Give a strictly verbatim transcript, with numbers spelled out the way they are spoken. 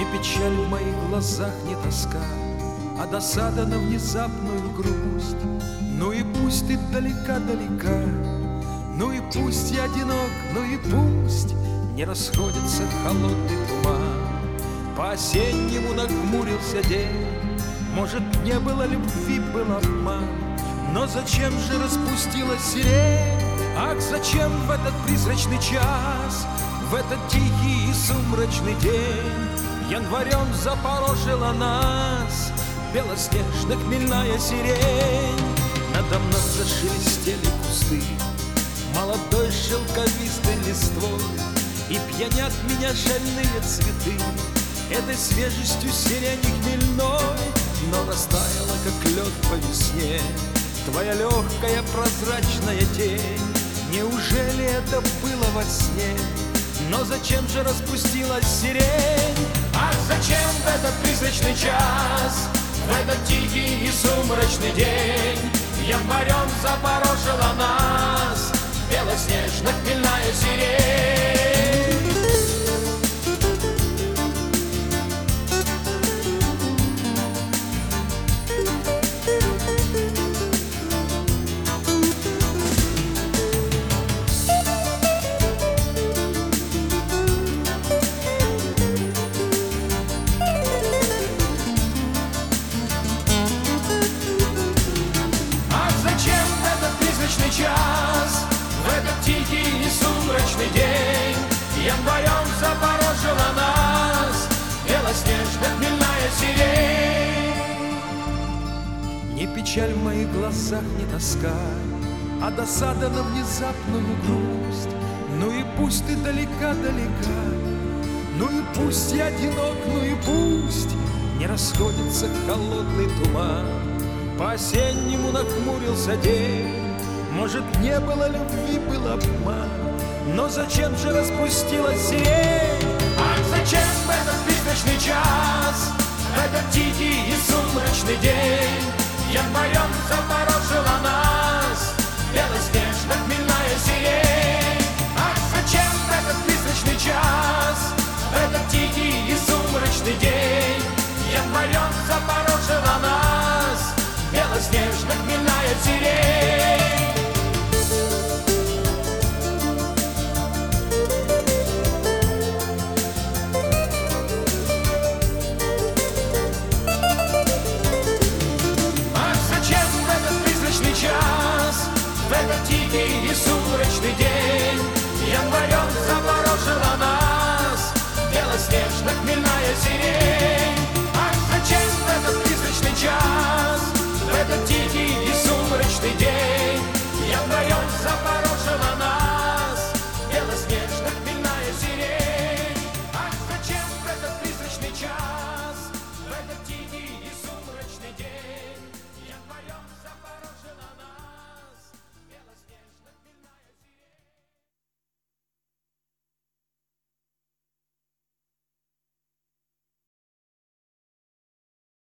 Не печаль в моих глазах, не тоска, а досада на внезапную грусть. Ну и пусть ты далека-далека, ну и пусть я одинок, ну и пусть не расходится холодный туман. По-осеннему нахмурился день, может, не было любви, был обман. Но зачем же распустилась сирень? Ах, зачем в этот призрачный час, в этот тихий и сумрачный день январем запорожила нас белоснежно-хмельная сирень? Надо мной зашелестели кусты молодой шелковистой листвой, и пьянят меня шальные цветы этой свежестью сирени хмельной. Но растаяла, как лед по весне, твоя легкая прозрачная тень. Неужели это было во сне? Но зачем же распустилась сирень? Ах, зачем в этот призрачный час, в этот тихий и сумрачный день январем запорожила нас белоснежно-хмельная сирень? Час, в этот тихий и сумрачный день январем запорожила нас белоснежно-хмельная сирень. Не печаль в моих глазах, не тоска, а досада на внезапную грусть. Ну и пусть ты далека-далека, ну и пусть я одинок, ну и пусть не расходится холодный туман. По-осеннему нахмурился день, может, не было любви, был обман. Но зачем же распустилась сирень? Ах, зачем в этот призрачный час, в этот тихий и сумрачный день январем запорожила нас белоснежно-хмельная сирень? Ах, зачем в этот призрачный час, в этот тихий и сумрачный день январем запорожила нас белоснежно-хмельная сирень? В этот тихий и сумрачный день январем запорожила нас белоснежно-хмельная сирень. Ах, зачем в этот призрачный час, в этот тихий и сумрачный день январем запорожила